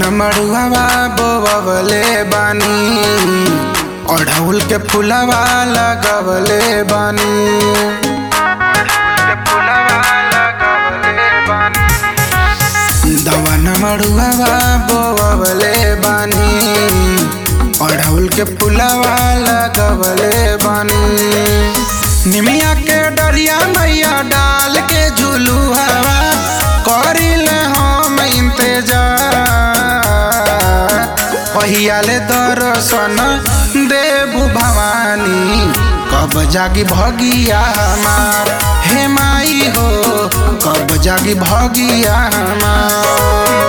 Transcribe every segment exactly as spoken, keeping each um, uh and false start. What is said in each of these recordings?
मड़ुआ बोवले बानी अढ़उल के फुलवा लगवले बानी दवन मड़ुआ बोवले बानी अढ़उल के फुलवा लगवले बानी निमिया के डरिया मैया डाल के झूलू हवा करिल हम इंतजार पहियाले दर्शन देबू भवानी कब जागी भगिया हमार हे माई हो कब जागी भगिया हमार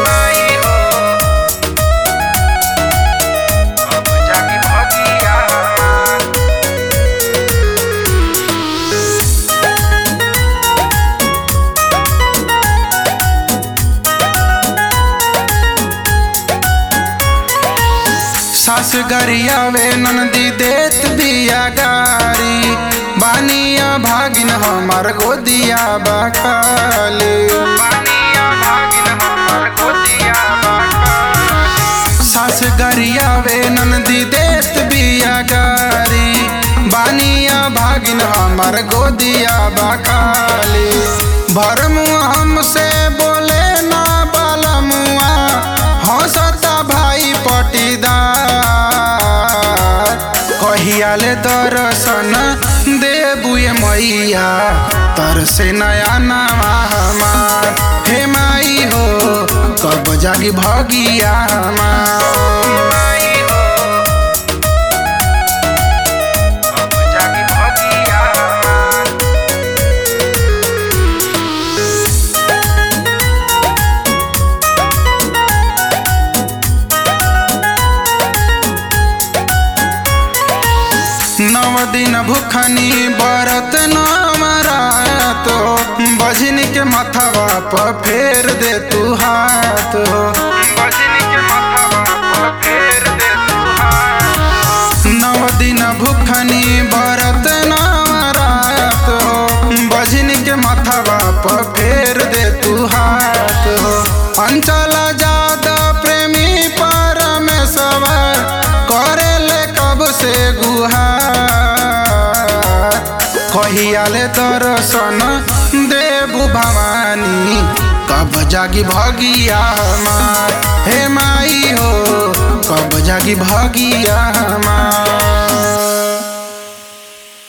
सास गरिया वे नंदी देत बिया गारी बानिया भागिन हमार गोदिया बखाले सास गरिया वे नंदी देत बिया गारी बानिया भागिन हमार गोदिया बखाले भरमुआ हमसे बोले ना बालमुआ हंसता भाई पटीदार कहियाले दर्शन देबुए मैया तर से नया नवा हमार हे माई हो कब जागी भगिया हमार नव दिन भूखनी बरत नमरात बजनी के मथवा पर फेर दे तू हाथ नव दिन भूखनी बरत नमरात बजनी के मथवा पर फेर दे तू हाथ अंचल जादा प्रेमी परमेश्वर करेले कब से गुहा कहियाले दर्शन देबू भवानी कब जागी भगिया हमार हे माई हो कब जागी भगिया हमार।